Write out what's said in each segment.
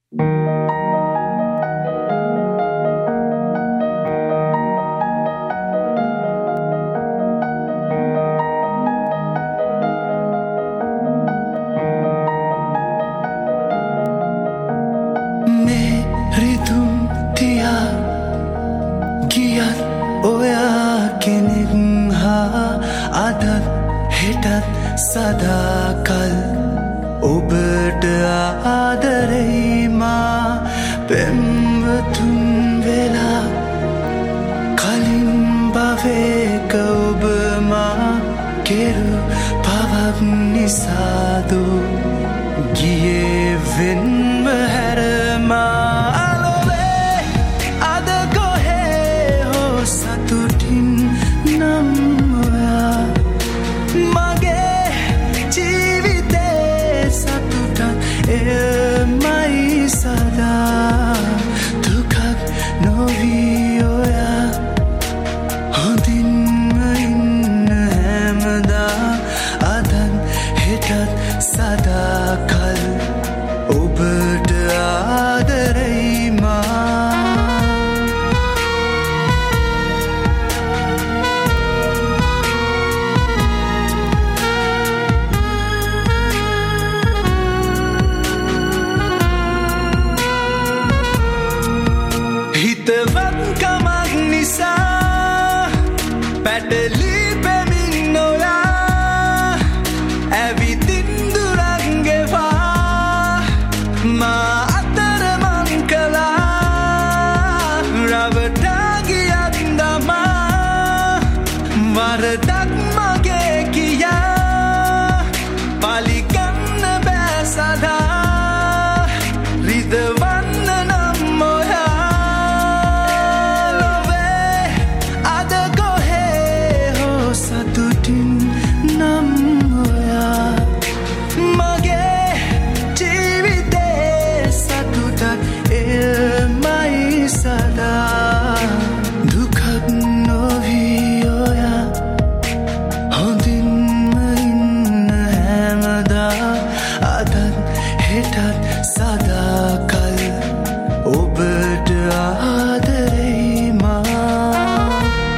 मेरी तुम दिया गियत ओया කෙනෙක්හා අදත් හෙටත් සදාකල් ඔබට ආදරෙයි මා පෙම්වතුන් වෙලා කලින් භවයක ඔබ මා කෙරු පවක් නිසාදු ගියේ වෙන්ව හැර මා සදාකල් ඔබට ආදරෙයි මා හිතවත්කමක් නිසා පැටලි පැමින් නොයා ඇවිදින් මා අතරමං කළා රවටා ගියත් දමා වරදක් මගේ කියා පලිගන්න බෑ සදා රිදවන්න නම් ඔයා ලොවේ අද කොහේ හෝ සතුටින් නම් ඔයා මගේ සදා දුකක් නොවී ඔයා හොඳින්ම ඉන්න හැමදා අදත් හෙටත් සදාකල් ඔබට ආදරෙයි මා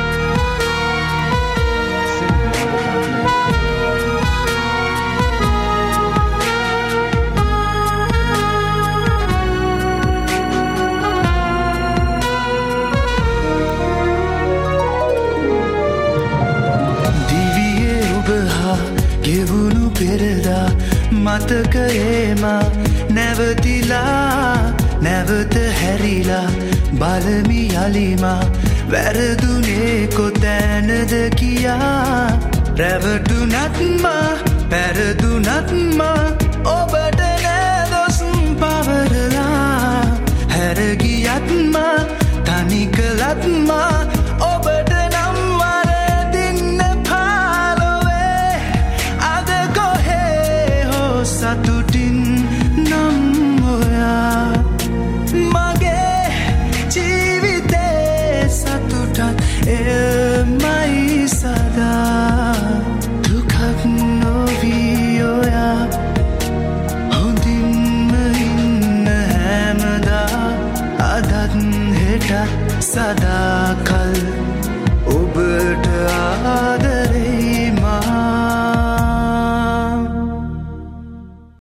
ගෙවුණු පෙරදා මතකයේමා නැවතිලා නැවත හැරිලා බලමි යලිමා වැරදුනේ කොතැනද කියා රැවටුනත්මා පැරදුනත්මා ඔබට නෑදොස් පවරලා හැරගියත්මා තනිකලත්මා ඔබට සතුටින් නම් ඔයා මගේ ජීවිතේ සතුටත් එමයි සදා දුකක් නොවී ඔයා හොඳින්ම ඉන්න හැමදා අදත් හෙටත් සදාකල්